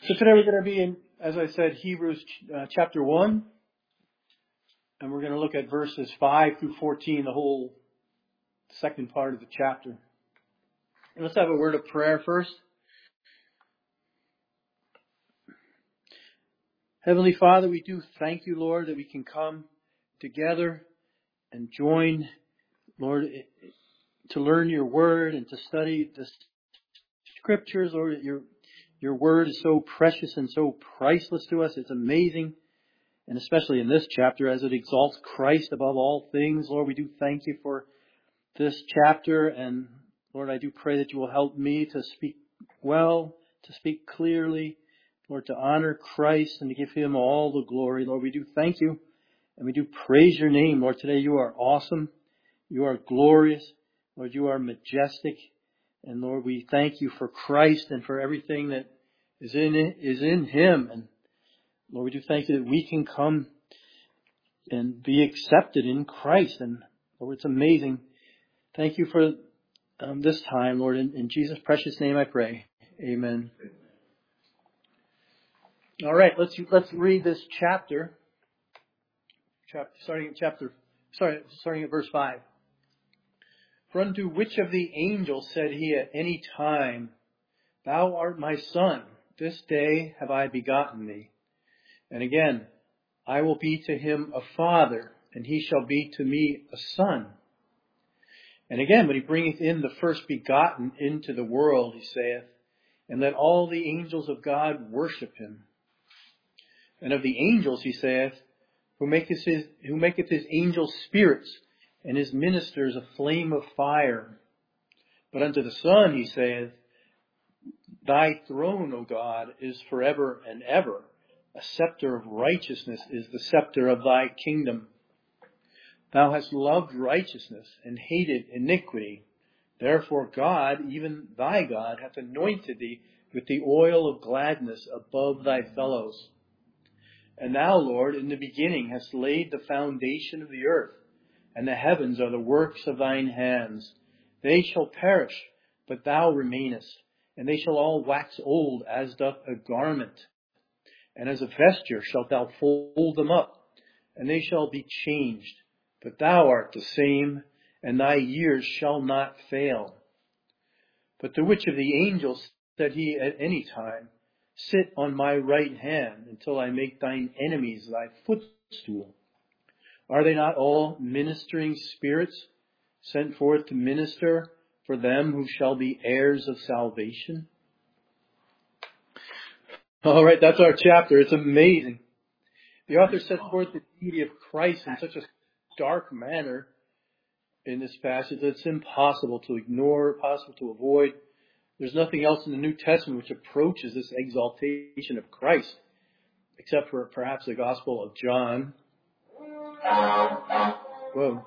So today we're going to be in, as I said, Hebrews chapter 1. And we're going to look at verses 5 through 14, the whole second part of the chapter. And let's have a word of prayer first. Heavenly Father, we do thank you, Lord, that we can come together and join, Lord, to learn your word and to study the scriptures. Lord, your word is so precious and so priceless to us. It's amazing. And especially in this chapter, as it exalts Christ above all things. Lord, we do thank you for this chapter. And Lord, I do pray that you will help me to speak well, to speak clearly, Lord, to honor Christ and to give him all the glory. Lord, we do thank you and we do praise your name. Lord, today you are awesome. You are glorious. Lord, you are majestic. And Lord, we thank you for Christ and for everything that is in him. And Lord, we do thank you that we can come and be accepted in Christ. And Lord, it's amazing. Thank you for this time, Lord. In Jesus' precious name I pray. Amen. All right, let's read this chapter. Starting at verse 5. For unto which of the angels said he at any time, Thou art my son, this day have I begotten thee. And again, I will be to him a father, and he shall be to me a son. And again, when he bringeth in the first begotten into the world, he saith, And let all the angels of God worship him. And of the angels, he saith, who maketh his angels spirits, and his ministers a flame of fire. But unto the Son, he saith, Thy throne, O God, is forever and ever. A scepter of righteousness is the scepter of thy kingdom. Thou hast loved righteousness and hated iniquity. Therefore God, even thy God, hath anointed thee with the oil of gladness above thy fellows. And thou, Lord, in the beginning hast laid the foundation of the earth, and the heavens are the works of thine hands. They shall perish, but thou remainest, and they shall all wax old as doth a garment. And as a vesture shalt thou fold them up, and they shall be changed. But thou art the same, and thy years shall not fail. But to which of the angels said he at any time, Sit on my right hand until I make thine enemies thy footstool? Are they not all ministering spirits sent forth to minister for them who shall be heirs of salvation? All right, that's our chapter. It's amazing. The author sets forth the deity of Christ in such a stark manner in this passage that it's impossible to ignore, impossible to avoid. There's nothing else in the New Testament which approaches this exaltation of Christ, except for perhaps the Gospel of John. Whoa.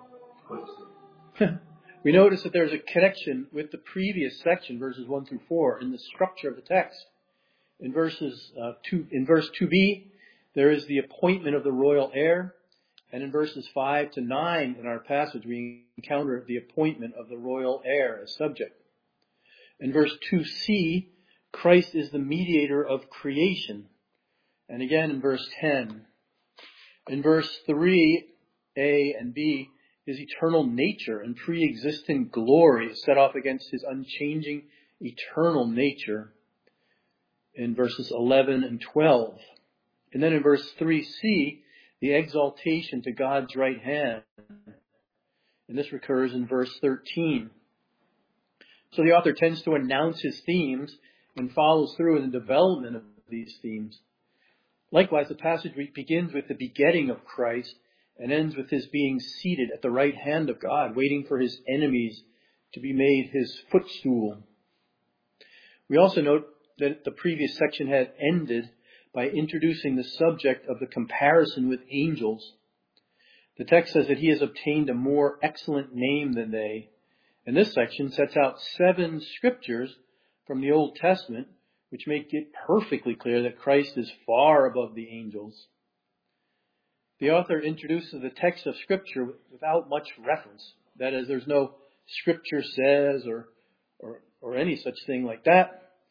We notice that there's a connection with the previous section, verses 1 through 4, in the structure of the text. In verse 2b, there is the appointment of the royal heir. And in verses 5 to 9 in our passage, we encounter the appointment of the royal heir as subject. In verse 2c, Christ is the mediator of creation. And again in verse 10. In verse 3, A and B, his eternal nature and pre-existent glory is set off against his unchanging eternal nature in verses 11 and 12. And then in verse 3c, the exaltation to God's right hand. And this recurs in verse 13. So the author tends to announce his themes and follows through in the development of these themes. Likewise, the passage begins with the begetting of Christ and ends with his being seated at the right hand of God, waiting for his enemies to be made his footstool. We also note that the previous section had ended by introducing the subject of the comparison with angels. The text says that he has obtained a more excellent name than they. And this section sets out 7 scriptures from the Old Testament which make it perfectly clear that Christ is far above the angels. The author introduces the text of Scripture without much reference. That is, there's no Scripture says or any such thing like that.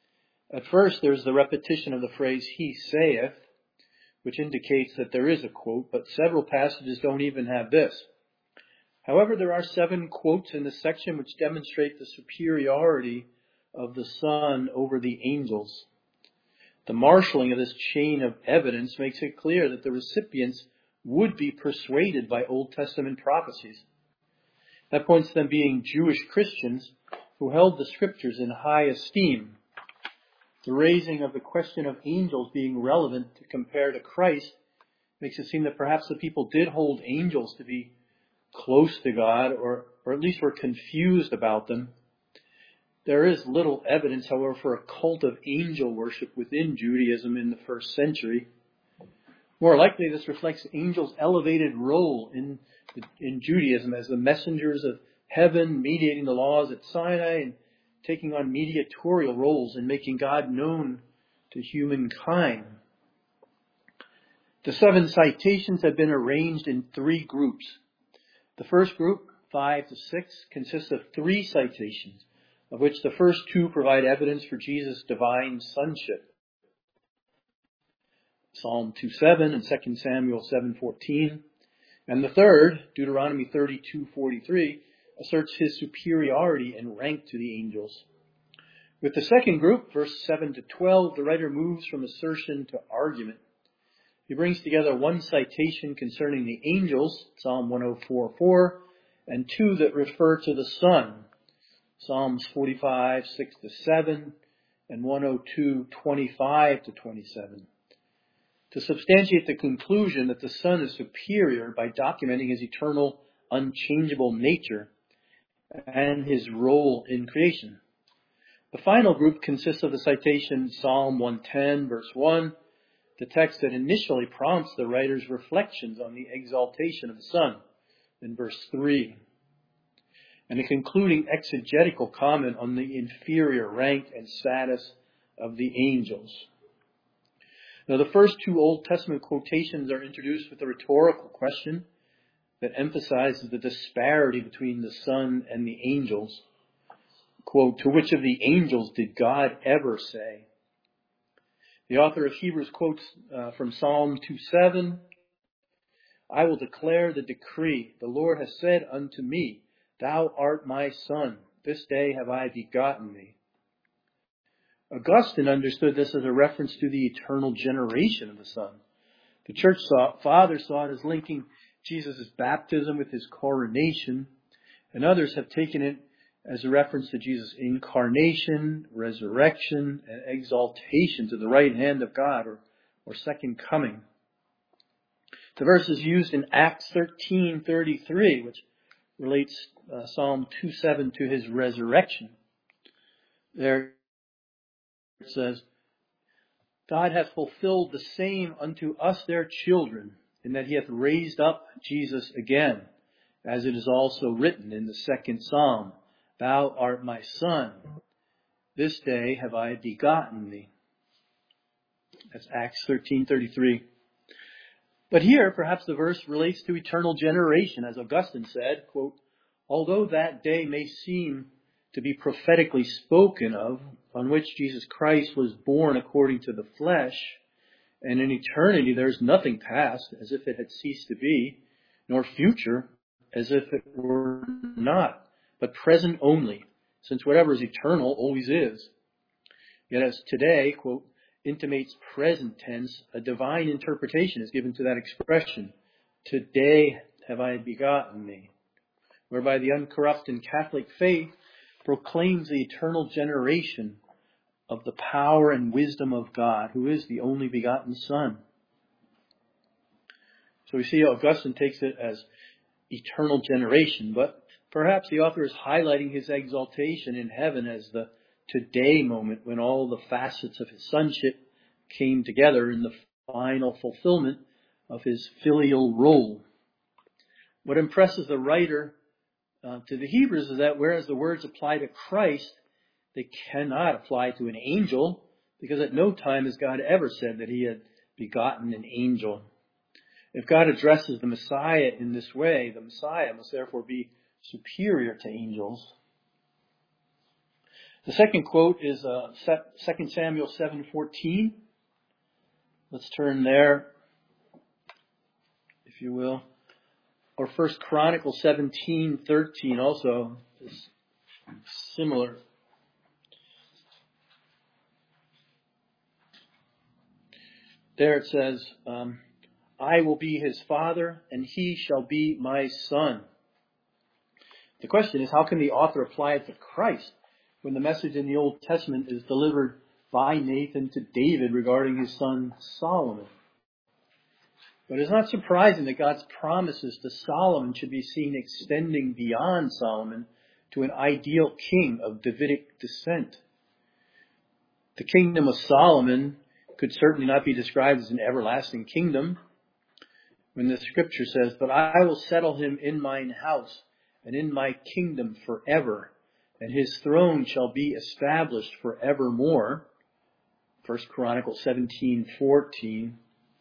At first, there's the repetition of the phrase, he saith, which indicates that there is a quote, but several passages don't even have this. However, there are 7 quotes in this section which demonstrate the superiority of the Son over the angels. The marshaling of this chain of evidence makes it clear that the recipients would be persuaded by Old Testament prophecies. That points to them being Jewish Christians who held the scriptures in high esteem. The raising of the question of angels being relevant to compare to Christ makes it seem that perhaps the people did hold angels to be close to God, or at least were confused about them. There is little evidence, however, for a cult of angel worship within Judaism in the first century. More likely, this reflects angels' elevated role in Judaism as the messengers of heaven, mediating the laws at Sinai and taking on mediatorial roles in making God known to humankind. The 7 citations have been arranged in 3 groups. The first group, 5 to 6, consists of 3 citations, of which the first 2 provide evidence for Jesus' divine sonship. Psalm 2:7 and 2 Samuel 7:14. And the third, Deuteronomy 32:43, asserts his superiority in rank to the angels. With the second group, verse 7 to 12, the writer moves from assertion to argument. He brings together 1 citation concerning the angels, Psalm 104:4, and 2 that refer to the Son, Psalms 45:6 to 7, and 102:25 to 27. To substantiate the conclusion that the Son is superior by documenting his eternal, unchangeable nature and his role in creation. The final group consists of the citation Psalm 110, verse 1, the text that initially prompts the writer's reflections on the exaltation of the Son in verse 3, and a concluding exegetical comment on the inferior rank and status of the angels. Now, the first 2 Old Testament quotations are introduced with a rhetorical question that emphasizes the disparity between the Son and the angels. Quote, to which of the angels did God ever say? The author of Hebrews quotes from Psalm 2:7, I will declare the decree. The Lord has said unto me, Thou art my Son. This day have I begotten thee. Augustine understood this as a reference to the eternal generation of the Son. The church fathers saw it as linking Jesus' baptism with his coronation, and others have taken it as a reference to Jesus' incarnation, resurrection, and exaltation to the right hand of God, or second coming. The verse is used in Acts 13:33, which relates Psalm 2:7 to his resurrection. There it says, God hath fulfilled the same unto us their children, in that he hath raised up Jesus again, as it is also written in the 2nd Psalm, Thou art my Son, this day have I begotten thee. That's Acts 13:33. But here, perhaps the verse relates to eternal generation, as Augustine said, quote, although that day may seem to be prophetically spoken of, on which Jesus Christ was born according to the flesh, and in eternity there is nothing past as if it had ceased to be, nor future as if it were not, but present only, since whatever is eternal always is. Yet as today, quote, intimates present tense, a divine interpretation is given to that expression, today have I begotten thee, whereby the uncorrupt and Catholic faith proclaims the eternal generation of the power and wisdom of God, who is the only begotten Son. So we see Augustine takes it as eternal generation, but perhaps the author is highlighting his exaltation in heaven as the today moment when all the facets of his sonship came together in the final fulfillment of his filial role. What impresses the writer to the Hebrews is that whereas the words apply to Christ, they cannot apply to an angel, because at no time has God ever said that he had begotten an angel. If God addresses the Messiah in this way, the Messiah must therefore be superior to angels. The second quote is 2 Samuel 7:14. Let's turn there, if you will. Or 1 Chronicles 17:13 also is similar. There it says, I will be his father, and he shall be my son. The question is, how can the author apply it to Christ when the message in the Old Testament is delivered by Nathan to David regarding his son Solomon? But it's not surprising that God's promises to Solomon should be seen extending beyond Solomon to an ideal king of Davidic descent. The kingdom of Solomon could certainly not be described as an everlasting kingdom. When the scripture says, but I will settle him in mine house and in my kingdom forever, and his throne shall be established forevermore. 1 Chronicles 17:14.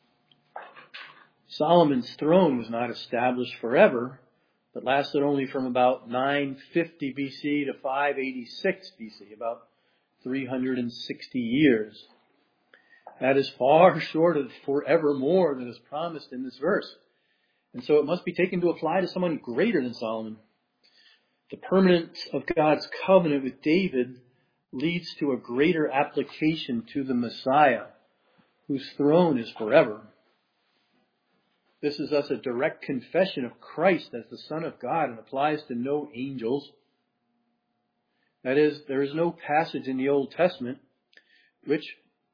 Solomon's throne was not established forever, but lasted only from about 950 BC to 586 BC, about 360 years. That is far short of forevermore that is promised in this verse. And so it must be taken to apply to someone greater than Solomon. The permanence of God's covenant with David leads to a greater application to the Messiah, whose throne is forever. This is thus a direct confession of Christ as the Son of God and applies to no angels. That is, there is no passage in the Old Testament which...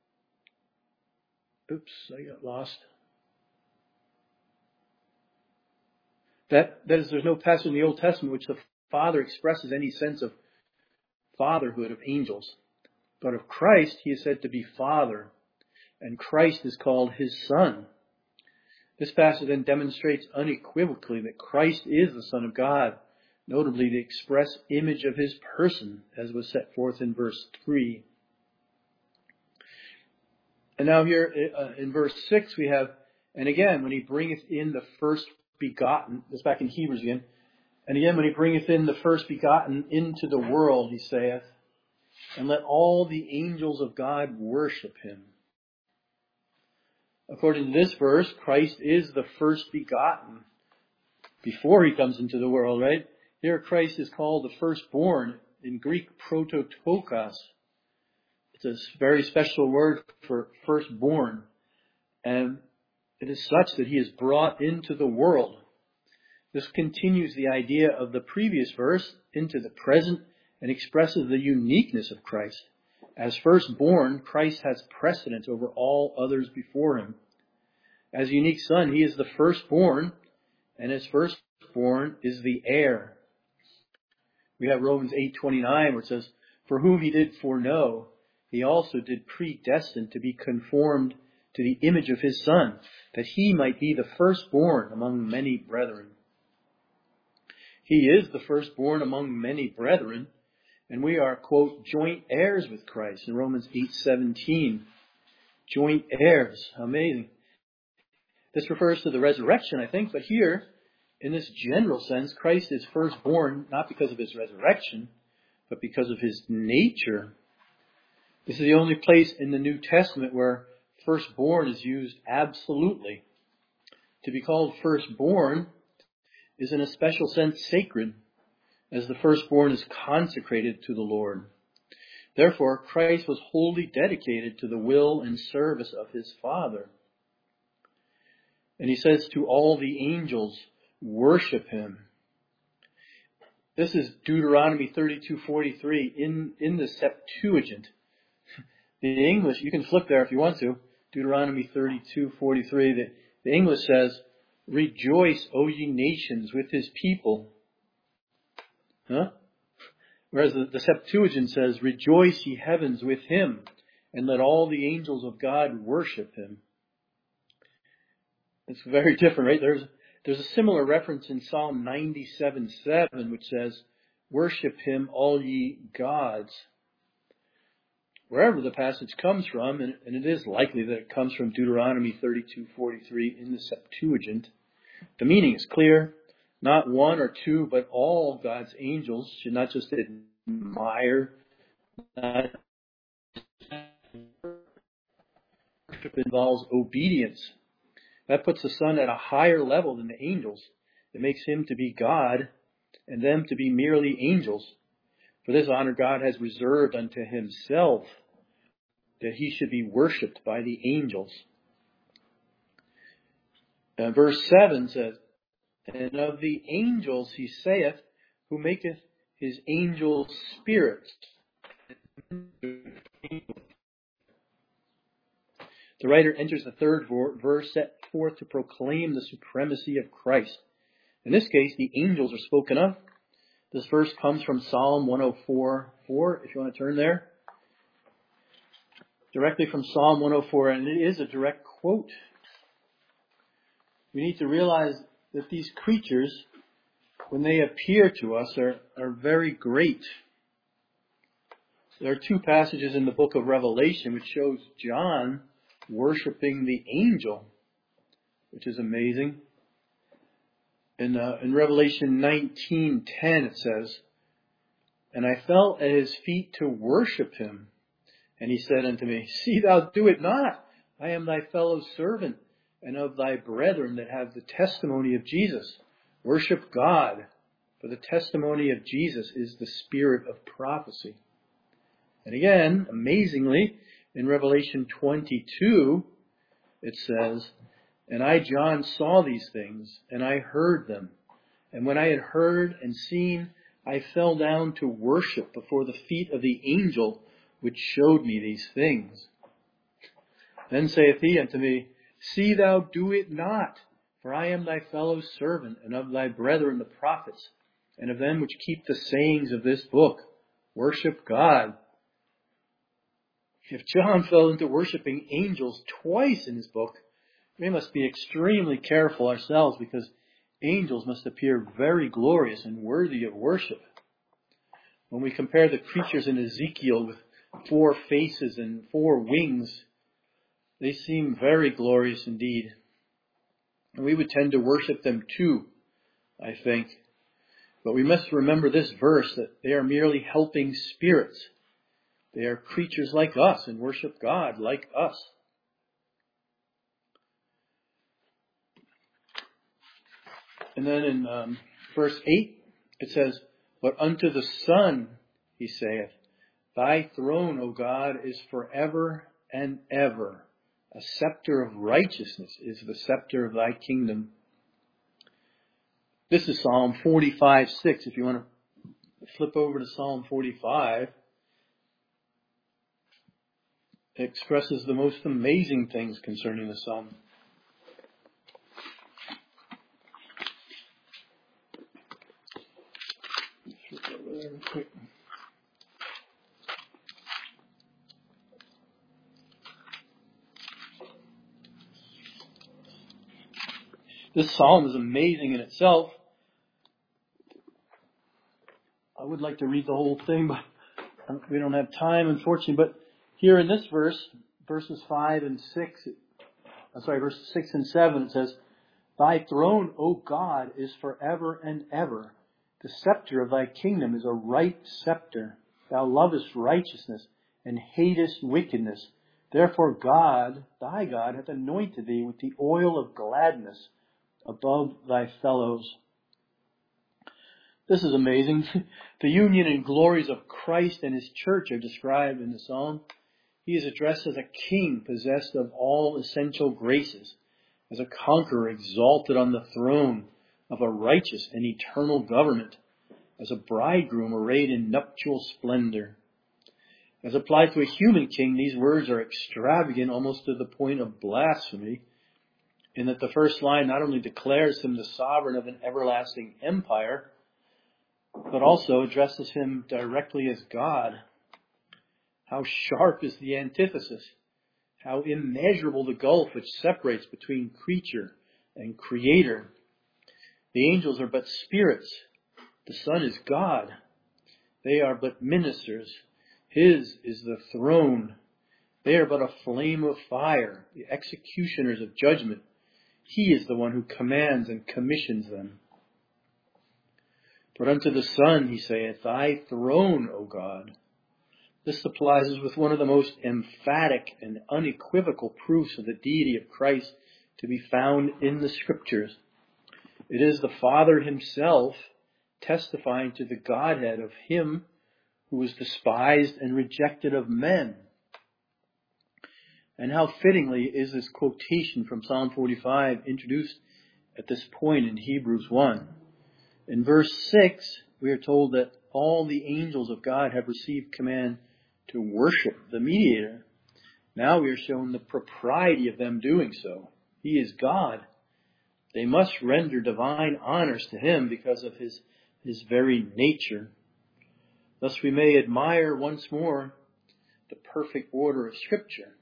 I got lost. That is, there's no passage in the Old Testament which the Father expresses any sense of fatherhood of angels. But of Christ, he is said to be Father, and Christ is called his Son. This passage then demonstrates unequivocally that Christ is the Son of God, notably the express image of his person, as was set forth in verse 3. And now here in verse 6 we have, and again, when he bringeth in the first begotten, this back in Hebrews again, and again, when he bringeth in the first begotten into the world, he saith, and let all the angels of God worship him. According to this verse, Christ is the first begotten before he comes into the world, right? Here Christ is called the firstborn, in Greek prototokos. It's a very special word for firstborn. And it is such that he is brought into the world. This continues the idea of the previous verse into the present and expresses the uniqueness of Christ. As firstborn, Christ has precedence over all others before him. As unique son, he is the firstborn, and as firstborn is the heir. We have Romans 8:29 where it says, for whom he did foreknow, he also did predestine to be conformed to the image of his Son, that he might be the firstborn among many brethren. He is the firstborn among many brethren, and we are, quote, joint heirs with Christ in Romans 8:17. Joint heirs. Amazing. This refers to the resurrection, I think, but here, in this general sense, Christ is firstborn not because of his resurrection, but because of his nature. This is the only place in the New Testament where firstborn is used absolutely. To be called firstborn is in a special sense sacred, as the firstborn is consecrated to the Lord. Therefore, Christ was wholly dedicated to the will and service of his Father. And he says to all the angels, worship him. This is Deuteronomy 32:43 in the Septuagint. The English, you can flip there if you want to. Deuteronomy 32:43. The English says, rejoice, O ye nations, with his people. Whereas the Septuagint says, rejoice, ye heavens, with him, and let all the angels of God worship him. It's very different, right? There's a similar reference in Psalm 97:7, which says, worship him, all ye gods. Wherever the passage comes from, and it is likely that it comes from Deuteronomy 32:43 in the Septuagint, the meaning is clear. Not one or two, but all God's angels should not just admire Worship involves obedience. That puts the Son at a higher level than the angels. It makes him to be God and them to be merely angels. For this honor God has reserved unto himself, that he should be worshipped by the angels. Verse 7 says, and of the angels he saith, who maketh his angels spirits. The writer enters the third verse set forth to proclaim the supremacy of Christ. In this case, the angels are spoken of. This verse comes from Psalm 104:4, if you want to turn there. Directly from Psalm 104, and it is a direct quote. We need to realize that these creatures, when they appear to us, are very great. There are two passages in the book of Revelation which shows John worshiping the angel, which is amazing. In Revelation 19:10 it says, and I fell at his feet to worship him. And he said unto me, see thou do it not. I am thy fellow servant, and of thy brethren that have the testimony of Jesus. Worship God, for the testimony of Jesus is the spirit of prophecy. And again, amazingly, in Revelation 22, it says, and I, John, saw these things, and I heard them. And when I had heard and seen, I fell down to worship before the feet of the angel which showed me these things. Then saith he unto me, see thou do it not, for I am thy fellow servant, and of thy brethren the prophets, and of them which keep the sayings of this book. Worship God. If John fell into worshiping angels twice in his book, we must be extremely careful ourselves, because angels must appear very glorious and worthy of worship. When we compare the creatures in Ezekiel with 4 faces and 4 wings, they seem very glorious indeed. And we would tend to worship them too, I think. But we must remember this verse, that they are merely helping spirits. They are creatures like us and worship God like us. And then in verse 8, it says, but unto the Son he saith, thy throne, O God, is forever and ever. A scepter of righteousness is the scepter of thy kingdom. This is Psalm 45:6. If you want to flip over to Psalm 45, it expresses the most amazing things concerning the Son. Flip over there real quick. This psalm is amazing in itself. I would like to read the whole thing, but we don't have time, unfortunately. But here in this verse, verses 6 and 7, it says, thy throne, O God, is forever and ever. The scepter of thy kingdom is a right scepter. Thou lovest righteousness and hatest wickedness. Therefore God, thy God, hath anointed thee with the oil of gladness above thy fellows. This is amazing. The union and glories of Christ and his church are described in the psalm. He is addressed as a king possessed of all essential graces, as a conqueror exalted on the throne of a righteous and eternal government, as a bridegroom arrayed in nuptial splendor. As applied to a human king, these words are extravagant almost to the point of blasphemy, in that the first line not only declares him the sovereign of an everlasting empire, but also addresses him directly as God. How sharp is the antithesis. How immeasurable the gulf which separates between creature and creator. The angels are but spirits. The Son is God. They are but ministers. His is the throne. They are but a flame of fire, the executioners of judgment. He is the one who commands and commissions them. But unto the Son he saith, thy throne, O God. This supplies us with one of the most emphatic and unequivocal proofs of the deity of Christ to be found in the Scriptures. It is the Father himself testifying to the Godhead of him who was despised and rejected of men. And how fittingly is this quotation from Psalm 45 introduced at this point in Hebrews 1. In verse 6, we are told that all the angels of God have received command to worship the mediator. Now we are shown the propriety of them doing so. He is God. They must render divine honors to him because of his very nature. Thus we may admire once more the perfect order of Scripture.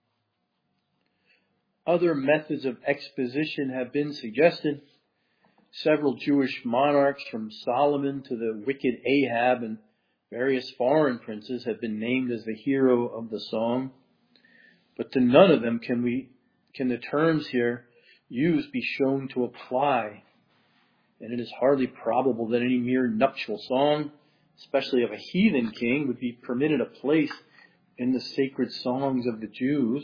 Other methods of exposition have been suggested. Several Jewish monarchs, from Solomon to the wicked Ahab, and various foreign princes have been named as the hero of the song. But to none of them can the terms here used be shown to apply. And it is hardly probable that any mere nuptial song, especially of a heathen king, would be permitted a place in the sacred songs of the Jews.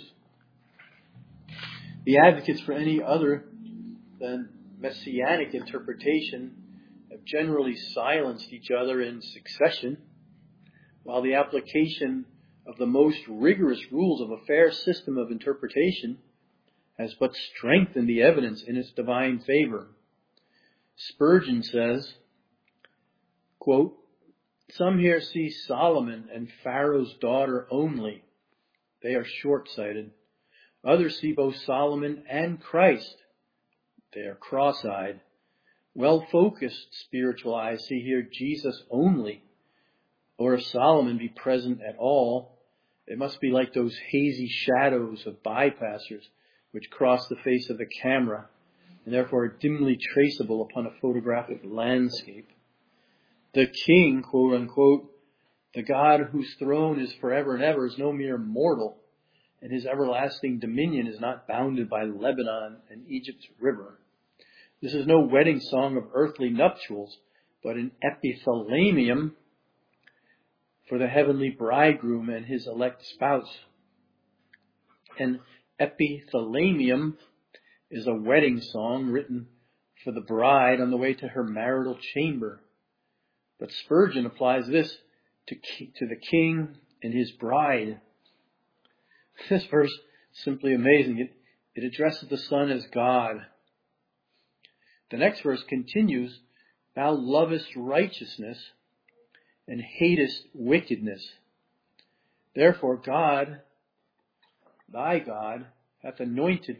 The advocates for any other than messianic interpretation have generally silenced each other in succession, while the application of the most rigorous rules of a fair system of interpretation has but strengthened the evidence in its divine favor. Spurgeon says, quote, "Some here see Solomon and Pharaoh's daughter only. They are short-sighted. Others see both Solomon and Christ. They are cross-eyed. Well-focused spiritual eyes see here Jesus only. Or if Solomon be present at all, it must be like those hazy shadows of bypassers which cross the face of the camera and therefore are dimly traceable upon a photographic landscape. The king, quote unquote, the God whose throne is forever and ever, is no mere mortal, and his everlasting dominion is not bounded by Lebanon and Egypt's river. This is no wedding song of earthly nuptials, but an epithalamium for the heavenly bridegroom and his elect spouse. An epithalamium is a wedding song written for the bride on the way to her marital chamber. But Spurgeon applies this to the king and his bride. This verse is simply amazing. It addresses the Son as God. The next verse continues, "Thou lovest righteousness and hatest wickedness. Therefore God, thy God, hath anointed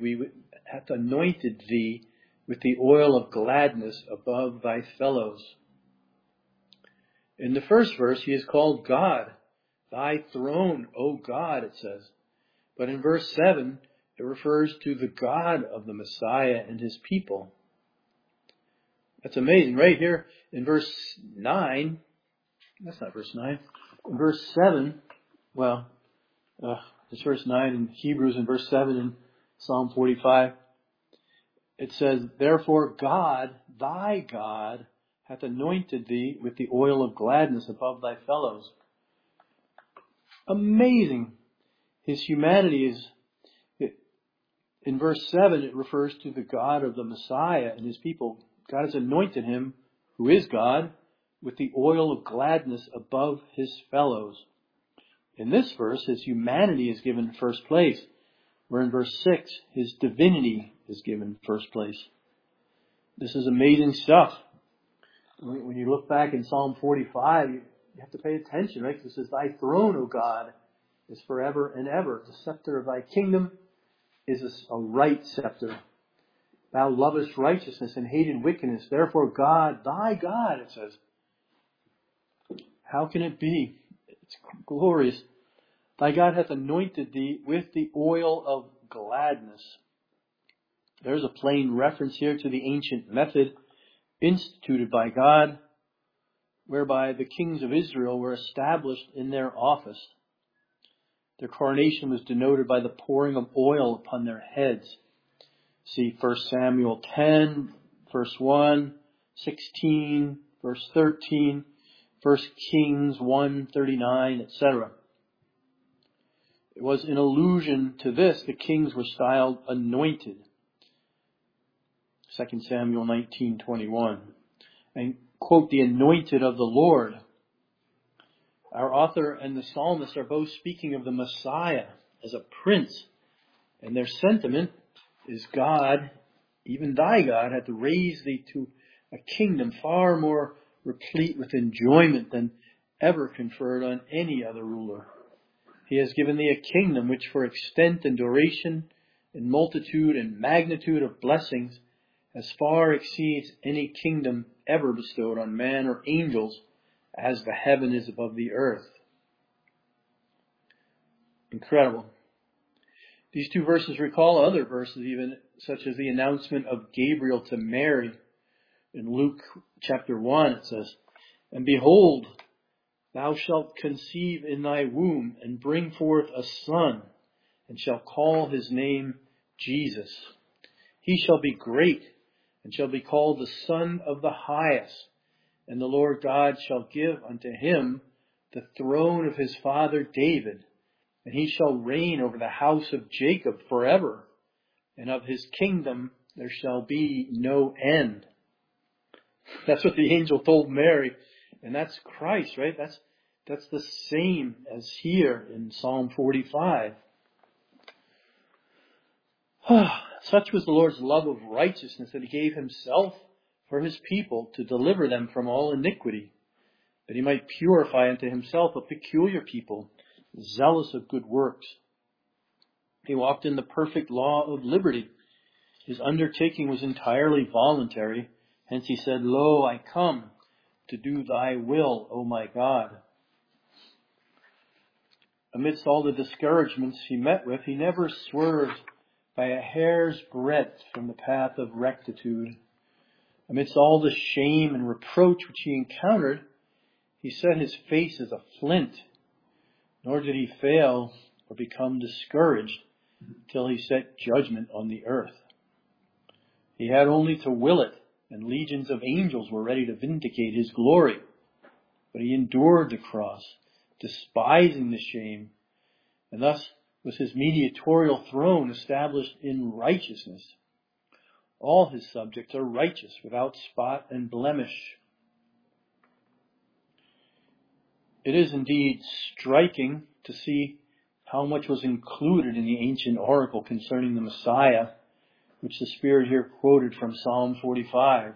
thee with the oil of gladness above thy fellows." In the first verse, he is called God. "Thy throne, O God," it says. But in verse 7, it refers to the God of the Messiah and his people. That's amazing. Right here in verse 9, that's not verse 9. In verse 7, it's verse 9 in Hebrews and verse 7 in Psalm 45. It says, "Therefore God, thy God, hath anointed thee with the oil of gladness above thy fellows." Amazing. His humanity is, in verse 7, it refers to the God of the Messiah and his people. God has anointed him, who is God, with the oil of gladness above his fellows. In this verse, his humanity is given first place, where in verse 6, his divinity is given first place. This is amazing stuff. When you look back in Psalm 45, you have to pay attention, right? Because it says, "Thy throne, O God, is forever and ever. The scepter of thy kingdom is a right scepter. Thou lovest righteousness and hated wickedness. Therefore God, thy God," it says. How can it be? It's glorious. "Thy God hath anointed thee with the oil of gladness." There's a plain reference here to the ancient method instituted by God, whereby the kings of Israel were established in their office. Their coronation was denoted by the pouring of oil upon their heads. See 1 Samuel 10, verse 1, 16, verse 13, 1 Kings 1:39, etc. It was in allusion to this the kings were styled anointed. 2 Samuel 19:21. And quote, the anointed of the Lord. Our author and the psalmist are both speaking of the Messiah as a prince. And their sentiment is God, even thy God, hath raised thee to a kingdom far more replete with enjoyment than ever conferred on any other ruler. He has given thee a kingdom which for extent and duration and multitude and magnitude of blessings as far exceeds any kingdom ever bestowed on man or angels as the heaven is above the earth. Incredible. These two verses recall other verses even, such as the announcement of Gabriel to Mary. In Luke chapter 1 it says, and behold, thou shalt conceive in thy womb and bring forth a son, and shall call his name Jesus. He shall be great, and shall be called the Son of the Highest. And the Lord God shall give unto him the throne of his father David, and he shall reign over the house of Jacob forever, and of his kingdom there shall be no end. That's what the angel told Mary, and that's Christ, right? That's the same as here in Psalm 45. Such was the Lord's love of righteousness that he gave himself for his people to deliver them from all iniquity, that he might purify unto himself a peculiar people, zealous of good works. He walked in the perfect law of liberty. His undertaking was entirely voluntary. Hence he said, Lo, I come to do thy will, O my God. Amidst all the discouragements he met with, he never swerved by a hair's breadth from the path of rectitude. Amidst all the shame and reproach which he encountered, he set his face as a flint, nor did he fail or become discouraged till he set judgment on the earth. He had only to will it, and legions of angels were ready to vindicate his glory. But he endured the cross, despising the shame, and thus was his mediatorial throne established in righteousness. All his subjects are righteous, without spot and blemish. It is indeed striking to see how much was included in the ancient oracle concerning the Messiah, which the Spirit here quoted from Psalm 45.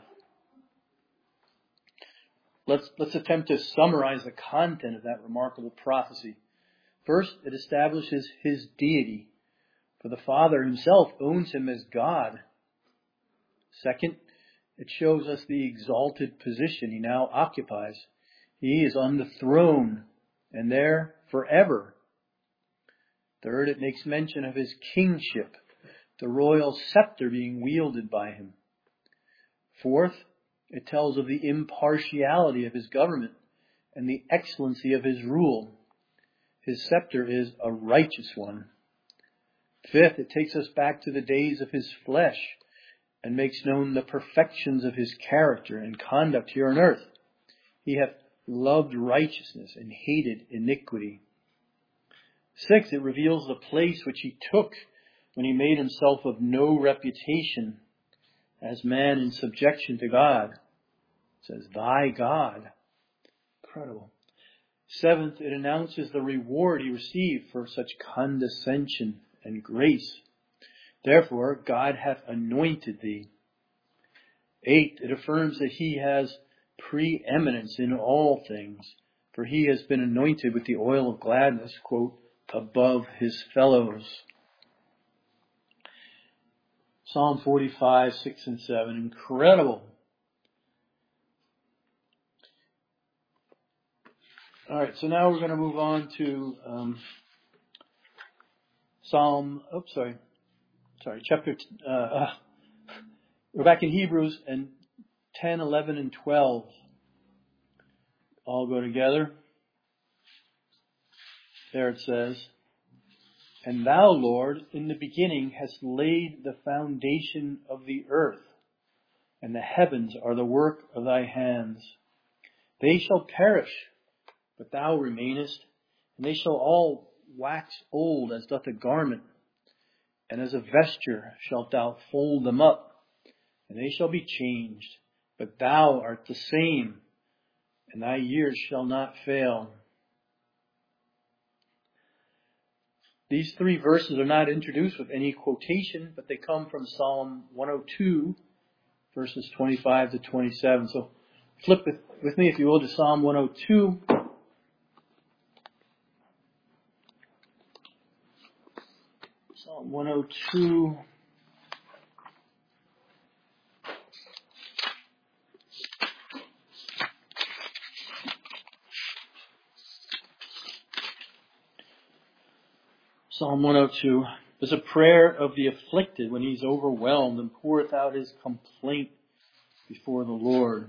Let's attempt to summarize the content of that remarkable prophecy. First, it establishes his deity, for the Father himself owns him as God. Second, it shows us the exalted position he now occupies. He is on the throne, and there forever. Third, it makes mention of his kingship, the royal scepter being wielded by him. Fourth, it tells of the impartiality of his government and the excellency of his rule. His scepter is a righteous one. Fifth, it takes us back to the days of his flesh and makes known the perfections of his character and conduct here on earth. He hath loved righteousness and hated iniquity. Sixth, it reveals the place which he took when he made himself of no reputation as man in subjection to God. It says, thy God. Incredible. Seventh, it announces the reward he received for such condescension and grace. Therefore, God hath anointed thee. Eighth, it affirms that he has preeminence in all things, for he has been anointed with the oil of gladness, quote, above his fellows. Psalm 45, 6 and 7. Incredible. All right, so now we're going to move on to we're back in Hebrews and 10, 11, and 12. All go together. There it says, and thou, Lord, in the beginning hast laid the foundation of the earth, and the heavens are the work of thy hands. They shall perish, but thou remainest, and they shall all wax old as doth a garment, and as a vesture shalt thou fold them up, and they shall be changed. But thou art the same, and thy years shall not fail. These three verses are not introduced with any quotation, but they come from Psalm 102, verses 25 to 27. So flip with me, if you will, to Psalm 102. Psalm 102. Psalm 102 is a prayer of the afflicted when he's overwhelmed and poureth out his complaint before the Lord.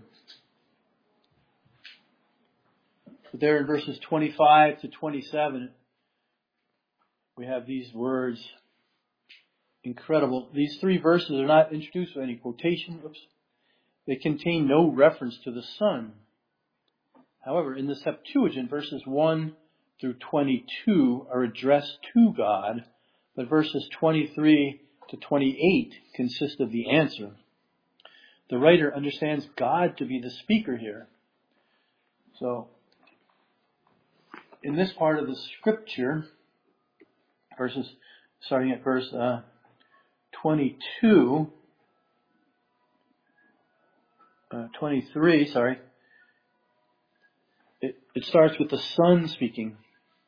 But there in verses 25 to 27, we have these words. Incredible. These three verses are not introduced with any quotation. They contain no reference to the Son. However, in the Septuagint, verses 1 through 22 are addressed to God, but verses 23 to 28 consist of the answer. The writer understands God to be the speaker here. So, in this part of the scripture, starting at verse 23, it starts with the Son speaking.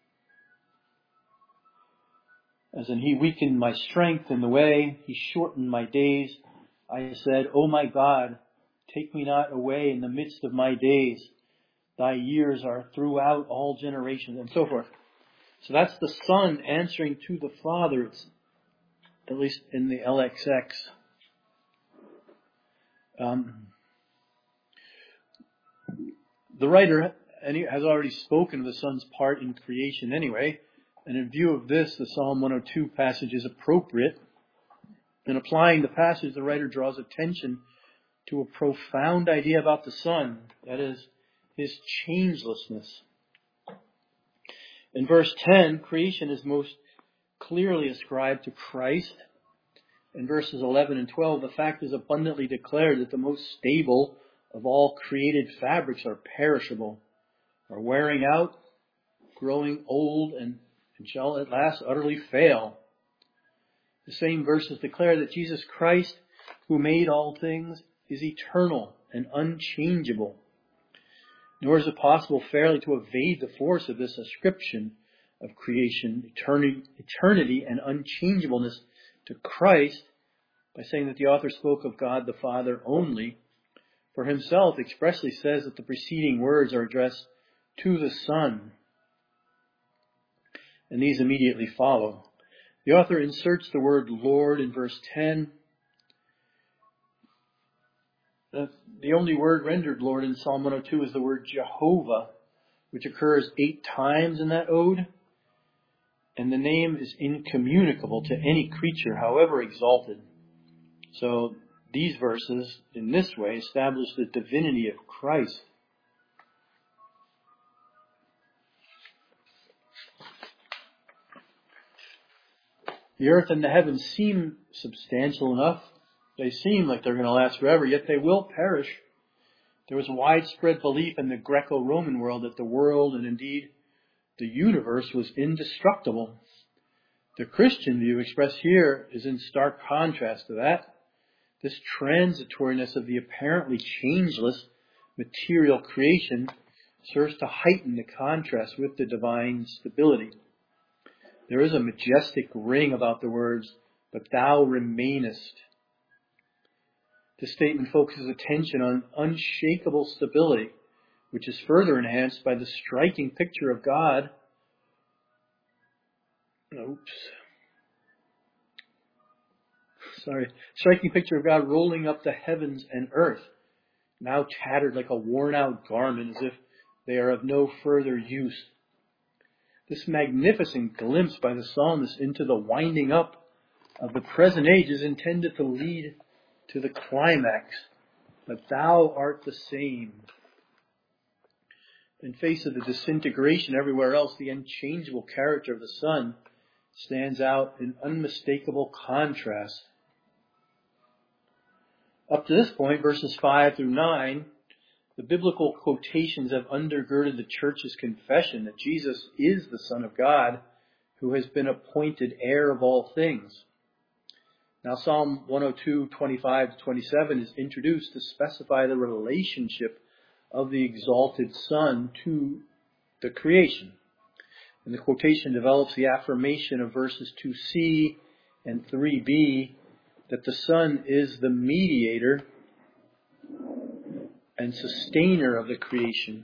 As in, he weakened my strength in the way, he shortened my days. I said, O my God, take me not away in the midst of my days. Thy years are throughout all generations, and so forth. So that's the Son answering to the Father, it's, at least in the LXX. The writer has already spoken of the Son's part in creation anyway. And in view of this, the Psalm 102 passage is appropriate. In applying the passage, the writer draws attention to a profound idea about the Son, that is, his changelessness. In verse 10, creation is most clearly ascribed to Christ. In verses 11 and 12, the fact is abundantly declared that the most stable of all created fabrics are perishable, are wearing out, growing old, and shall at last utterly fail. The same verses declare that Jesus Christ, who made all things, is eternal and unchangeable. Nor is it possible fairly to evade the force of this ascription of creation, eternity and unchangeableness to Christ by saying that the author spoke of God the Father only. For himself expressly says that the preceding words are addressed to the Son. And these immediately follow. The author inserts the word Lord in verse 10. The only word rendered Lord in Psalm 102 is the word Jehovah, which occurs 8 times in that ode. And the name is incommunicable to any creature, however exalted. So these verses, in this way, establish the divinity of Christ. The earth and the heavens seem substantial enough. They seem like they're going to last forever, yet they will perish. There was widespread belief in the Greco-Roman world that the world, and indeed the universe, was indestructible. The Christian view expressed here is in stark contrast to that. This transitoriness of the apparently changeless material creation serves to heighten the contrast with the divine stability. There is a majestic ring about the words, but thou remainest. This statement focuses attention on unshakable stability, which is further enhanced by the striking picture of God. Striking picture of God rolling up the heavens and earth, now tattered like a worn-out garment, as if they are of no further use. This magnificent glimpse by the psalmist into the winding up of the present age is intended to lead to the climax. But thou art the same. In face of the disintegration everywhere else, the unchangeable character of the Son stands out in unmistakable contrast. Up to this point, verses 5 through 9, the biblical quotations have undergirded the church's confession that Jesus is the Son of God who has been appointed heir of all things. Now Psalm 102, 25 to 27 is introduced to specify the relationship of the exalted Son to the creation. And the quotation develops the affirmation of verses 2c and 3b that the Son is the mediator and sustainer of the creation.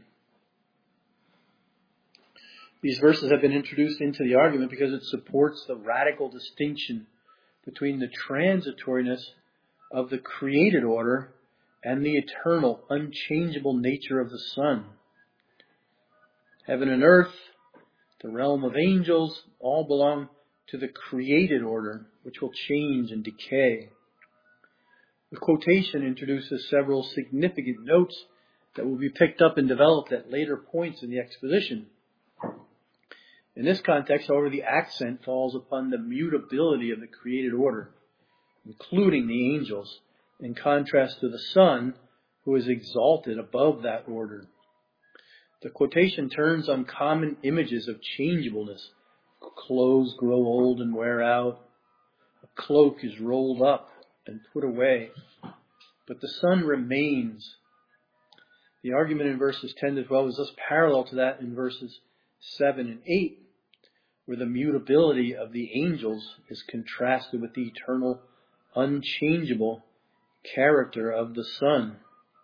These verses have been introduced into the argument because it supports the radical distinction between the transitoriness of the created order and the eternal, unchangeable nature of the Son. Heaven and earth, the realm of angels, all belong to the created order, which will change and decay. The quotation introduces several significant notes that will be picked up and developed at later points in the exposition. In this context, however, the accent falls upon the mutability of the created order, including the angels, in contrast to the Son, who is exalted above that order. The quotation turns on common images of changeableness. Clothes grow old and wear out. A cloak is rolled up and put away. But the Son remains. The argument in verses 10 to 12 is thus parallel to that in verses 7 and 8, where the mutability of the angels is contrasted with the eternal, unchangeable character of the Son.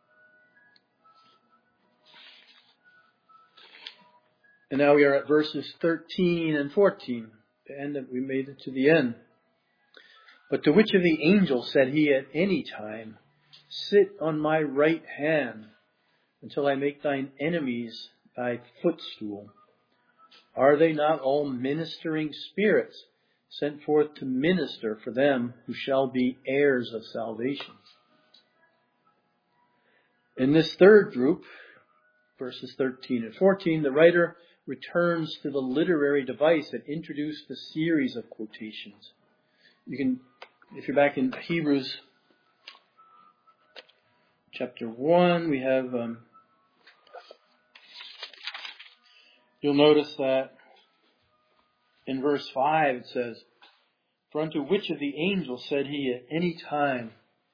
And now we are at verses 13 and 14. We made it to the end. But to which of the angels said he at any time, sit on my right hand until I make thine enemies thy footstool? Are they not all ministering spirits sent forth to minister for them who shall be heirs of salvation? In this third group, verses 13 and 14, the writer returns to the literary device that introduced the series of quotations. You can, if you're back in Hebrews chapter 1, we have, you'll notice that in verse 5 it says, for unto which of the angels said he at any time?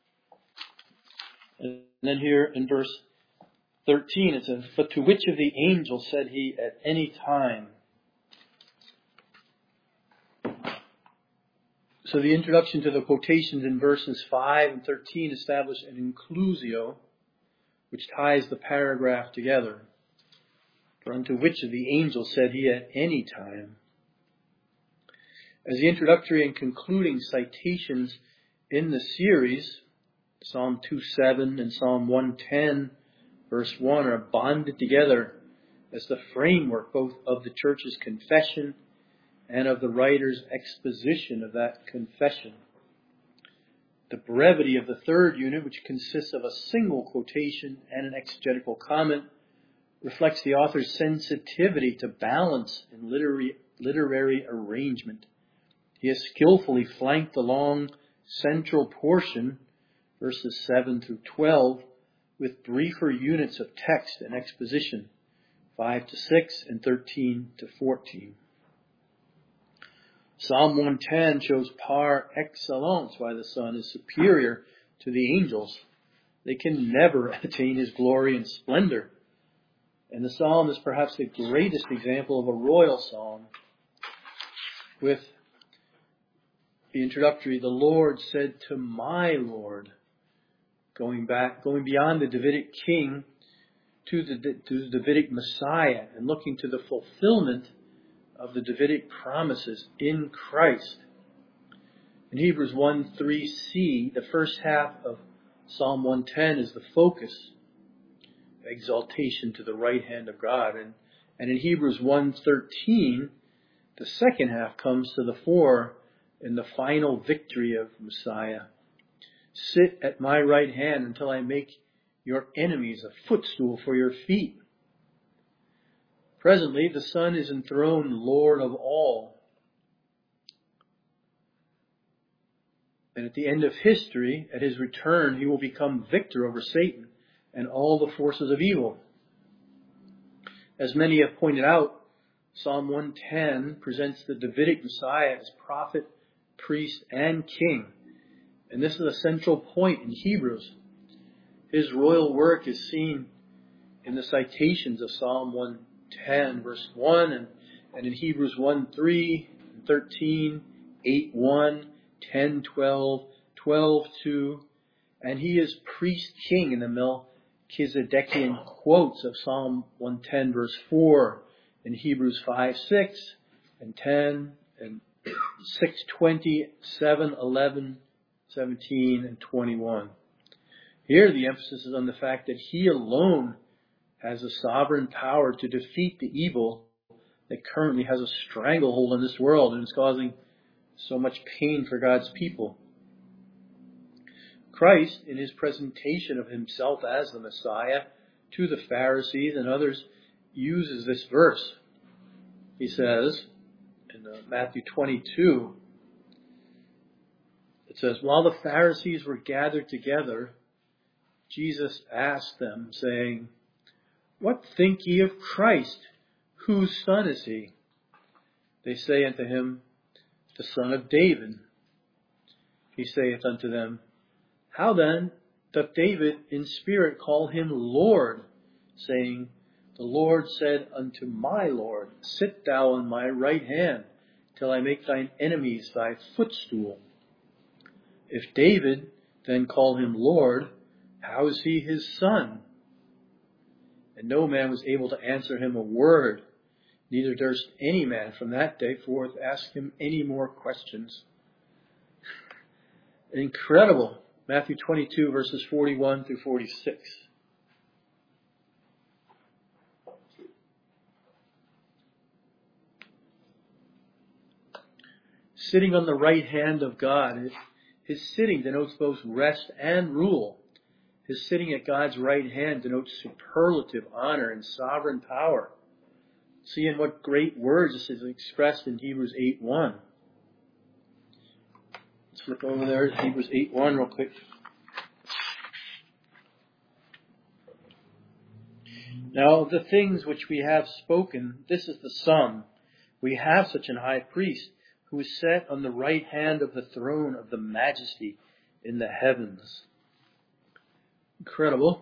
And then here in verse 13 it says, but to which of the angels said he at any time? So the introduction to the quotations in verses 5 and 13 establish an inclusio which ties the paragraph together. For unto which of the angels said he at any time? As the introductory and concluding citations in the series, Psalm 2:7 and Psalm 110 verse 1 are bonded together as the framework both of the church's confession and of the writer's exposition of that confession. The brevity of the third unit, which consists of a single quotation and an exegetical comment, reflects the author's sensitivity to balance in literary arrangement. He has skillfully flanked the long central portion, verses 7 through 12, with briefer units of text and exposition, 5 to 6 and 13 to 14. Psalm 110 shows par excellence why the Son is superior to the angels. They can never attain his glory and splendor. And the psalm is perhaps the greatest example of a royal psalm, with the introductory, the Lord said to my Lord, going beyond the Davidic king to the Davidic Messiah and looking to the fulfillment of the Davidic promises in Christ. In Hebrews 1:3c, the first half of Psalm 110 is the focus, exaltation to the right hand of God. And in Hebrews 1:13, the second half comes to the fore in the final victory of Messiah. Sit at my right hand until I make your enemies a footstool for your feet. Presently, the Son is enthroned Lord of all. And at the end of history, at his return, he will become victor over Satan and all the forces of evil. As many have pointed out, Psalm 110 presents the Davidic Messiah as prophet, priest, and king. And this is a central point in Hebrews. His royal work is seen in the citations of Psalm 110, verse 1, and in Hebrews 1:3, 13, 8:1, 10:12, 12:2, and he is priest king in the Melchizedekian quotes of Psalm 110, verse 4, in Hebrews 5:6, and 10, and 6:20, 7:11, 17, and 21. Here the emphasis is on the fact that he alone has the sovereign power to defeat the evil that currently has a stranglehold on this world and is causing so much pain for God's people. Christ, in his presentation of himself as the Messiah to the Pharisees and others, uses this verse. He says in Matthew 22, it says, while the Pharisees were gathered together, Jesus asked them, saying, what think ye of Christ? Whose son is he? They say unto him, the son of David. He saith unto them, how then doth David in spirit call him Lord, saying, the Lord said unto my Lord, sit thou on my right hand, till I make thine enemies thy footstool. If David then call him Lord, how is he his son? And no man was able to answer him a word, neither durst any man from that day forth ask him any more questions. Incredible. Matthew 22, verses 41 through 46. Sitting on the right hand of God. His sitting denotes both rest and rule. His sitting at God's right hand denotes superlative honor and sovereign power. See in what great words this is expressed in Hebrews 8:1. Let's flip over there to Hebrews 8:1 real quick. Now, of the things which we have spoken, this is the sum. We have such an high priest who is set on the right hand of the throne of the majesty in the heavens. Incredible.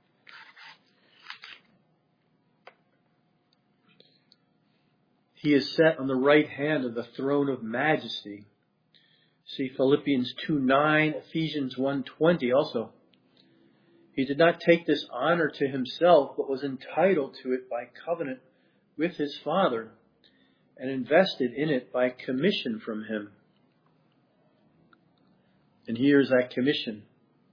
He is set on the right hand of the throne of majesty. See Philippians 2:9, Ephesians 1:20 also. He did not take this honor to himself, but was entitled to it by covenant with his Father, and invested in it by commission from him. And here's that commission.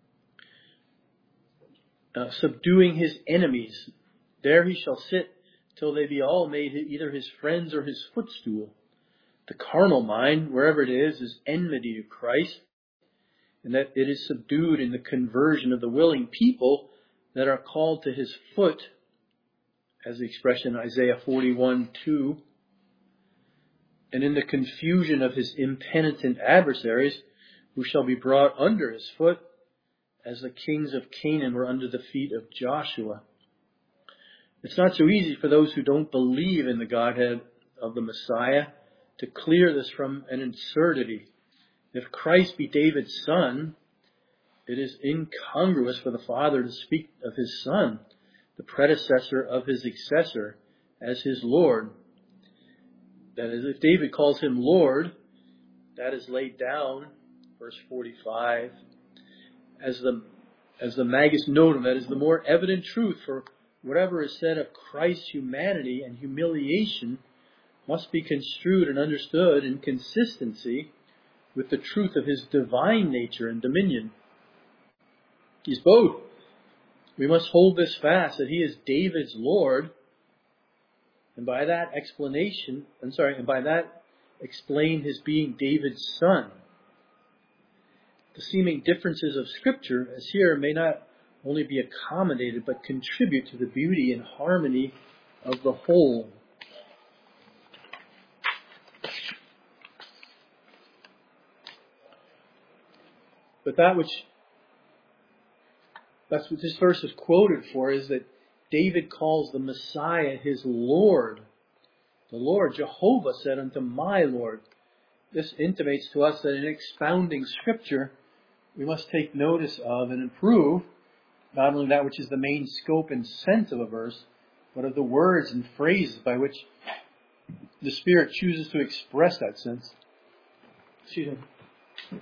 Subduing his enemies, there he shall sit till they be all made either his friends or his footstool. The carnal mind, wherever it is enmity to Christ, and that it is subdued in the conversion of the willing people that are called to his foot, as the expression Isaiah 41:2, and in the confusion of his impenitent adversaries, who shall be brought under his foot, as the kings of Canaan were under the feet of Joshua. It's not so easy for those who don't believe in the Godhead of the Messiah to clear this from an absurdity. If Christ be David's son, it is incongruous for the Father to speak of his Son, the predecessor of his successor, as his Lord. That is, if David calls him Lord, that is laid down, verse 45, as the magis notum, that is the more evident truth, for whatever is said of Christ's humanity and humiliation must be construed and understood in consistency with the truth of his divine nature and dominion. He's both. We must hold this fast, that he is David's Lord, and by that explain his being David's son. The seeming differences of Scripture, as here, may not only be accommodated, but contribute to the beauty and harmony of the whole. But that's what this verse is quoted for, is that David calls the Messiah his Lord. The Lord, Jehovah, said unto my Lord. This intimates to us that in expounding Scripture, we must take notice of and improve not only that which is the main scope and sense of a verse, but of the words and phrases by which the Spirit chooses to express that sense. Excuse me.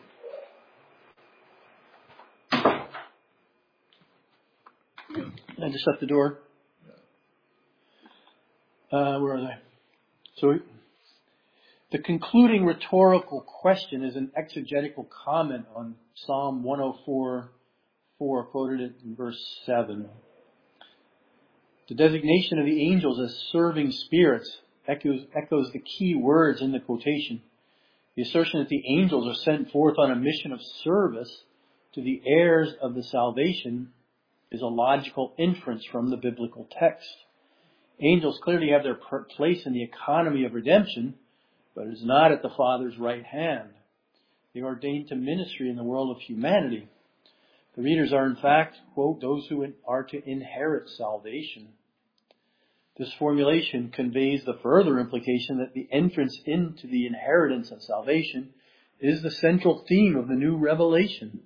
I just shut the door. Where was I? So, the concluding rhetorical question is an exegetical comment on Psalm 104:4, quoted in verse 7. The designation of the angels as serving spirits echoes the key words in the quotation. The assertion that the angels are sent forth on a mission of service to the heirs of the salvation is a logical inference from the biblical text. Angels clearly have their place in the economy of redemption, but it is not at the Father's right hand. They are ordained to ministry in the world of humanity. The readers are in fact, quote, those who are to inherit salvation. This formulation conveys the further implication that the entrance into the inheritance of salvation is the central theme of the new revelation.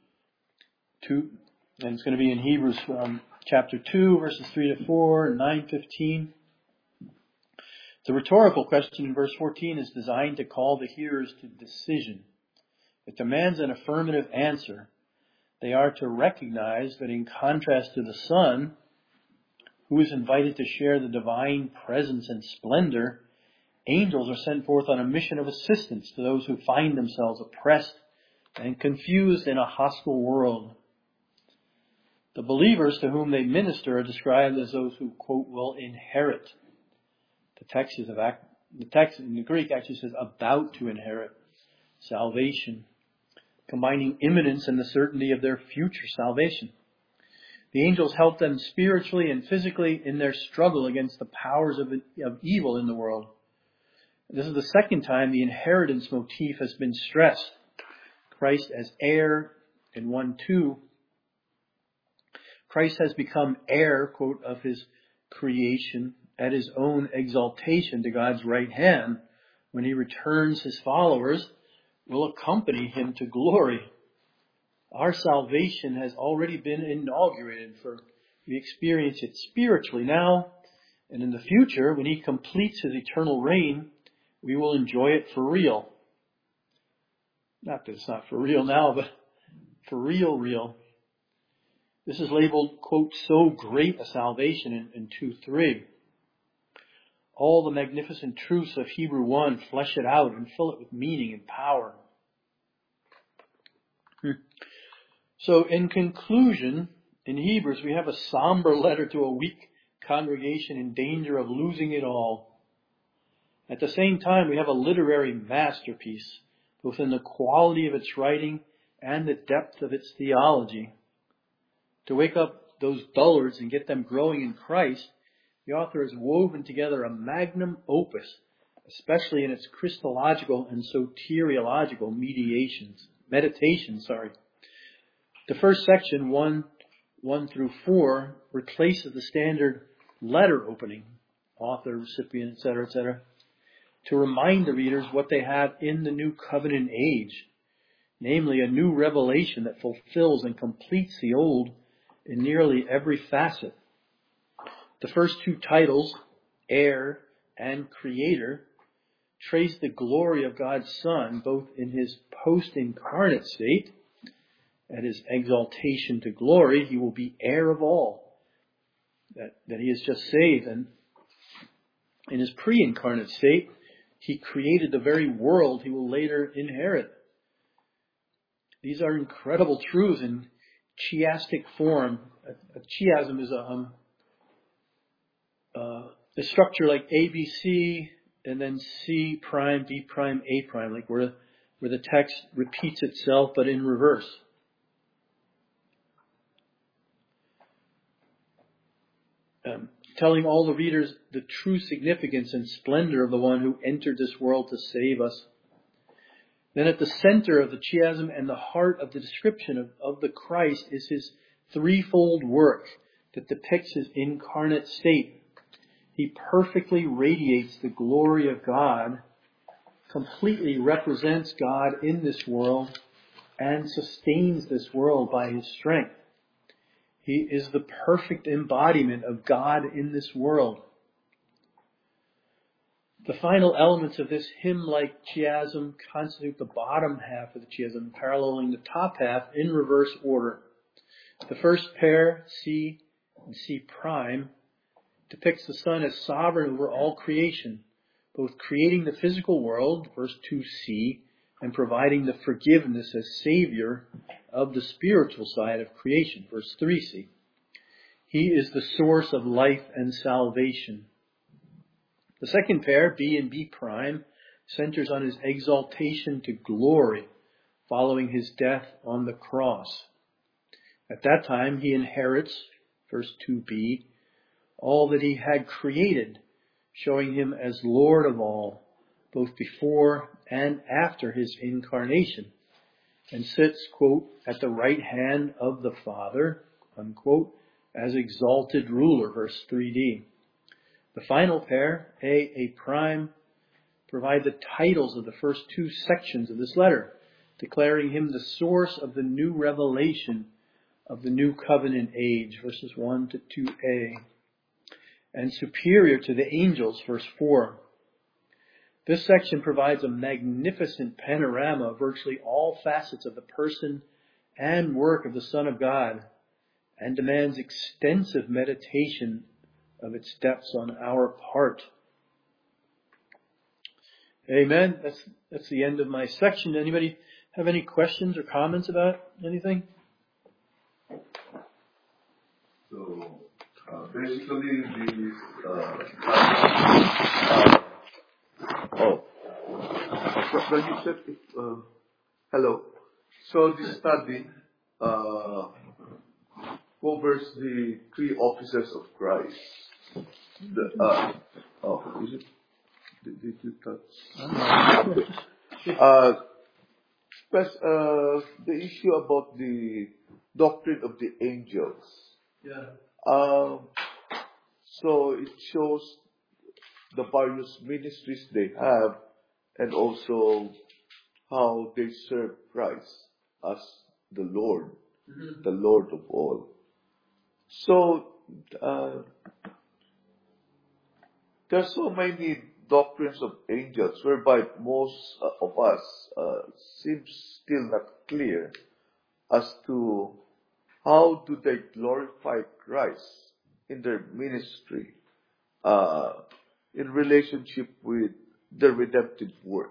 And it's going to be in Hebrews chapter 2, verses 3-4 and 9-15. The rhetorical question in verse 14 is designed to call the hearers to decision. It demands an affirmative answer. They are to recognize that in contrast to the Son, who is invited to share the divine presence and splendor, angels are sent forth on a mission of assistance to those who find themselves oppressed and confused in a hostile world. The believers to whom they minister are described as those who, quote, will inherit. The text in the Greek actually says about to inherit salvation, combining imminence and the certainty of their future salvation. The angels help them spiritually and physically in their struggle against the powers of evil in the world. This is the second time the inheritance motif has been stressed. Christ as heir in 1:2. Christ has become heir, quote, of his creation at his own exaltation to God's right hand. When he returns, his followers will accompany him to glory. Our salvation has already been inaugurated, for we experience it spiritually now, and in the future, when he completes his eternal reign, we will enjoy it for real. Not that it's not for real now, but for real. This is labeled, quote, so great a salvation in 2:3. All the magnificent truths of Hebrew 1 flesh it out and fill it with meaning and power. So in conclusion, in Hebrews, we have a somber letter to a weak congregation in danger of losing it all. At the same time, we have a literary masterpiece, both in the quality of its writing and the depth of its theology. To wake up those dullards and get them growing in Christ, the author has woven together a magnum opus, especially in its Christological and soteriological meditations. The first section, 1-4, replaces the standard letter opening, author, recipient, etc., to remind the readers what they have in the new covenant age, namely a new revelation that fulfills and completes the old in nearly every facet. The first two titles, heir and creator, trace the glory of God's Son, both in his post-incarnate state, at his exaltation to glory, he will be heir of all that he has just saved. And in his pre-incarnate state, he created the very world he will later inherit. These are incredible truths in chiastic form. A chiasm is a structure like ABC and then C prime, B prime, A prime, like where the text repeats itself but in reverse. Telling all the readers the true significance and splendor of the one who entered this world to save us. Then at the center of the chiasm and the heart of the description of the Christ is his threefold work that depicts his incarnate state. He perfectly radiates the glory of God, completely represents God in this world, and sustains this world by his strength. He is the perfect embodiment of God in this world. The final elements of this hymn-like chiasm constitute the bottom half of the chiasm, paralleling the top half in reverse order. The first pair, C and C prime, depicts the Son as sovereign over all creation, both creating the physical world, verse 2c, and providing the forgiveness as Savior of the spiritual side of creation, verse 3c. He is the source of life and salvation. The second pair, B and B prime, centers on his exaltation to glory following his death on the cross. At that time, he inherits, verse 2b, all that he had created, showing him as Lord of all, both before and after his incarnation, and sits, quote, at the right hand of the Father, unquote, as exalted ruler, verse 3d. The final pair, A prime, provide the titles of the first two sections of this letter, declaring him the source of the new revelation of the new covenant age, verses 1 to 2a, and superior to the angels, verse 4. This section provides a magnificent panorama of virtually all facets of the person and work of the Son of God, and demands extensive meditation of its depths on our part. Amen. That's the end of my section. Anybody have any questions or comments about anything? So, basically, these, when you said, hello. So this study covers the three offices of Christ. Is it? Did you touch? The issue about the doctrine of the angels. Yeah. So it shows the various ministries they have, and also how they serve Christ as the Lord, the Lord of all. So there's so many doctrines of angels whereby most of us seems still not clear as to how do they glorify Christ in their ministry in relationship with the redemptive work.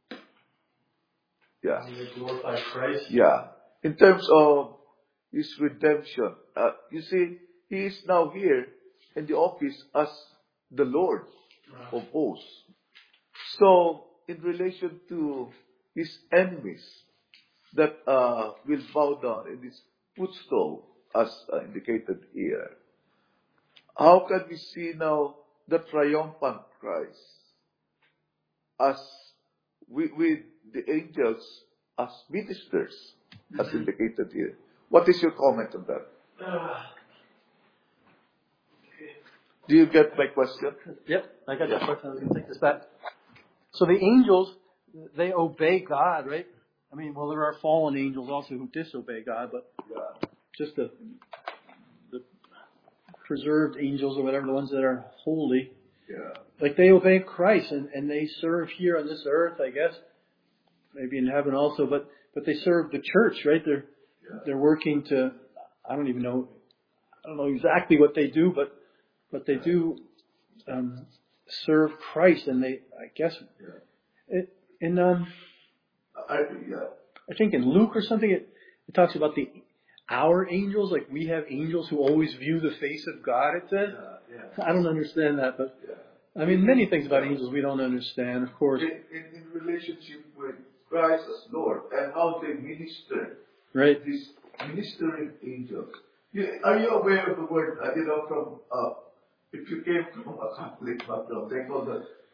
Yeah. How they glorify Christ? Yeah. In terms of his redemption, you see, he is now here in the office as the Lord of hosts. So, in relation to his enemies that will bow down in his footstool, as indicated here, how can we see now the triumphant Christ as with the angels as ministers, as indicated here? What is your comment on that? Do you get my question? Yep, I got your question. I was going to take this back. So the angels, they obey God, right? I mean, well, there are fallen angels also who disobey God, but just the preserved angels or whatever, the ones that are holy, like they obey Christ and they serve here on this earth, I guess, maybe in heaven also, but they serve the church, right? They're working to, I don't know exactly what they do, but they do serve Christ, and they, I guess, I think in Luke or something, it talks about our angels, like we have angels who always view the face of God, it says. I don't understand that, but I mean, many things about angels we don't understand, of course. In relationship with Christ as Lord and how they minister, right? These ministering angels. Are you aware of the word, from, if you came from a Catholic background, they call the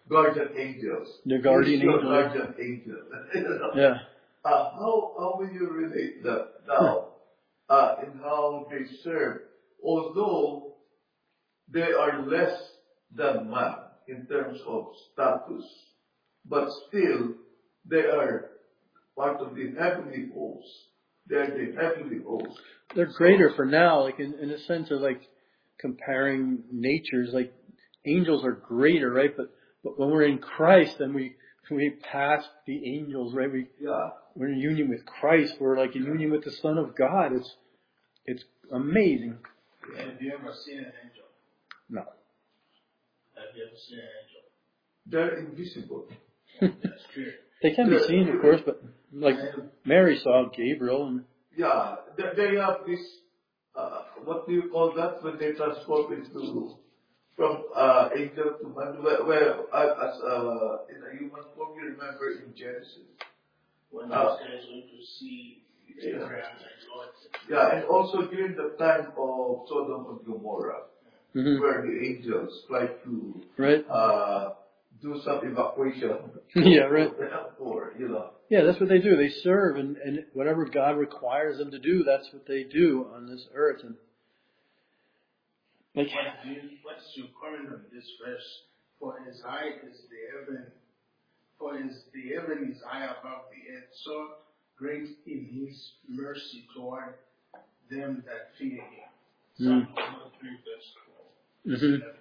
guardian angels. The guardian He's your angel. guardian angel. You know? Yeah. How will you relate that now in how they serve? Although they are less than man in terms of status, but still they are part of the heavenly host. They are the heavenly host. They're greater for now, like in a sense of like comparing natures, like angels are greater, right? But when we're in Christ, then we pass the angels, right? We're in union with Christ. We're like in union with the Son of God. It's amazing. Have you ever seen an angel? No. Have you ever seen an angel? They're invisible. That's true. They can be seen, of course, but like Mary saw Gabriel, and yeah, they have this. What do you call that when they transform into from angel to man? Where as in a human form, you remember in Genesis. When those guys went to see Abraham and Lot. Yeah, and also during the time of Sodom and Gomorrah, where the angels try to do some evacuation. Yeah, right. Or, you know. Yeah, that's what they do. They serve, and whatever God requires them to do, that's what they do on this earth. And like, what's your comment on this verse? For as high as the heaven, the heaven is high above the earth, so great in His mercy toward them that fear Him. Psalm 103 verse 12.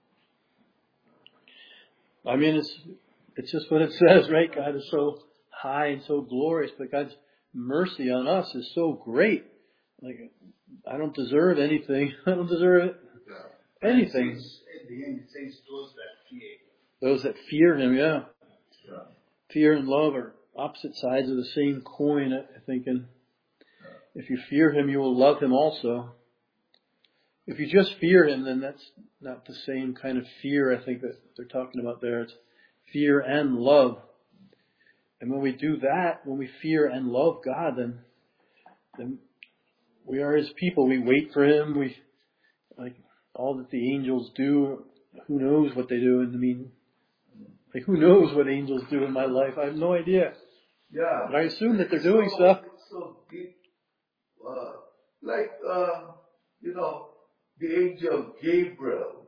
I mean, it's just what it says, right? God is so high and so glorious, but God's mercy on us is so great. Like, I don't deserve anything. I don't deserve anything. At the end, it says those that fear Him. Those that fear Him, yeah. Fear and love are opposite sides of the same coin, I think. And if you fear Him, you will love Him also. If you just fear Him, then that's not the same kind of fear, I think, that they're talking about there. It's fear and love. And when we do that, when we fear and love God, then we are His people. We wait for Him. We, like all that the angels do, who knows what they do? And I mean, like, who knows what angels do in my life? I have no idea. Yeah. But I assume that they're doing stuff. It's so deep. You know, the angel Gabriel,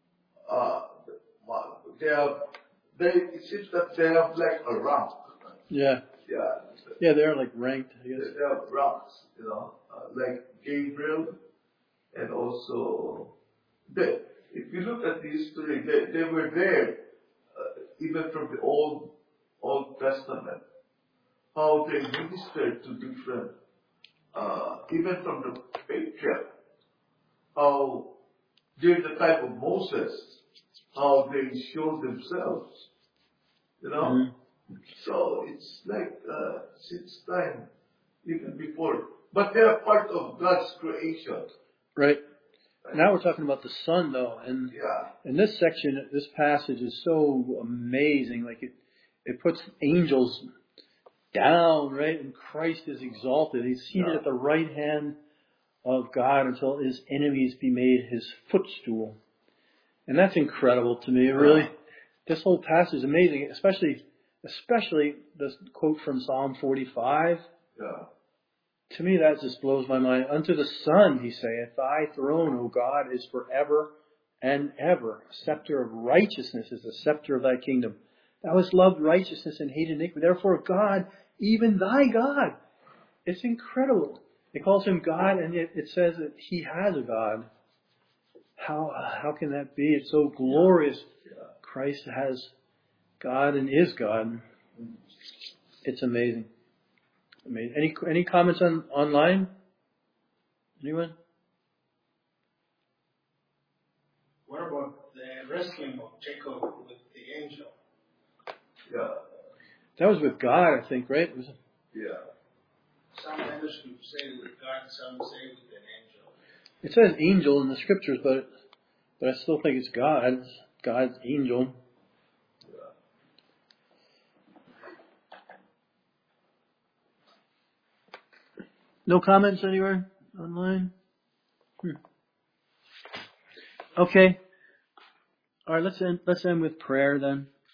it seems that they have like a rank. Yeah. Yeah, they're like ranked, I guess. They have ranks, you know, like Gabriel, and also, if you look at the history, they were there, even from the Old Testament, how they ministered to different, even from the patriarch, how during the time of Moses, how they showed themselves, you know. So it's like since time, even before, but they are part of God's creation. Right. Now we're talking about the Son, though, and in this section, this passage is so amazing. Like it puts angels down, right? And Christ is exalted. He's seated at the right hand of God until His enemies be made His footstool. And that's incredible to me, really. This whole passage is amazing, especially this quote from Psalm 45. To me, that just blows my mind. Unto the Son, He saith, Thy throne, O God, is forever and ever. A scepter of righteousness is the scepter of Thy kingdom. Thou hast loved righteousness and hated iniquity. Therefore, God, even Thy God. It's incredible. It calls Him God, and yet it says that He has a God. How can that be? It's so glorious. Christ has God and is God. It's amazing. Any comments online? Anyone? What about the wrestling of Jacob with the angel? That was with God, I think, right? Some manuscripts say with God, some say with an angel. It says angel in the scriptures, but I still think it's God. It's God's angel. No comments anywhere online? Okay. All right, let's end with prayer then.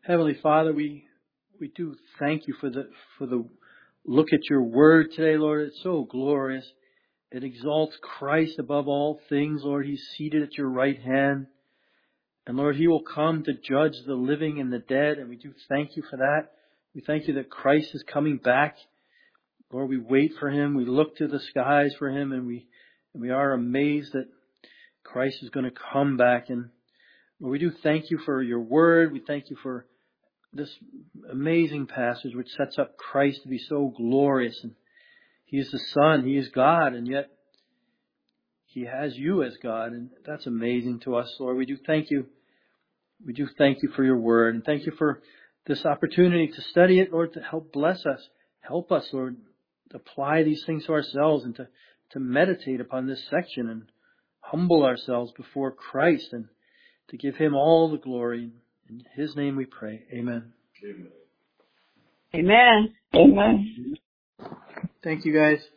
Heavenly Father, we do thank you for the look at your word today, Lord. It's so glorious. It exalts Christ above all things, Lord. He's seated at your right hand. And Lord, He will come to judge the living and the dead. And we do thank you for that. We thank you that Christ is coming back. Lord, we wait for Him. We look to the skies for Him. And we are amazed that Christ is going to come back. And Lord, we do thank you for your word. We thank you for this amazing passage which sets up Christ to be so glorious. And He is the Son. He is God. And yet He has you as God. And that's amazing to us, Lord. We do thank you. We do thank you for your word. And thank you for this opportunity to study it, Lord, to help bless us. Help us, Lord, to apply these things to ourselves and to meditate upon this section and humble ourselves before Christ and to give Him all the glory. In His name we pray. Amen. Amen. Amen. Thank you, guys.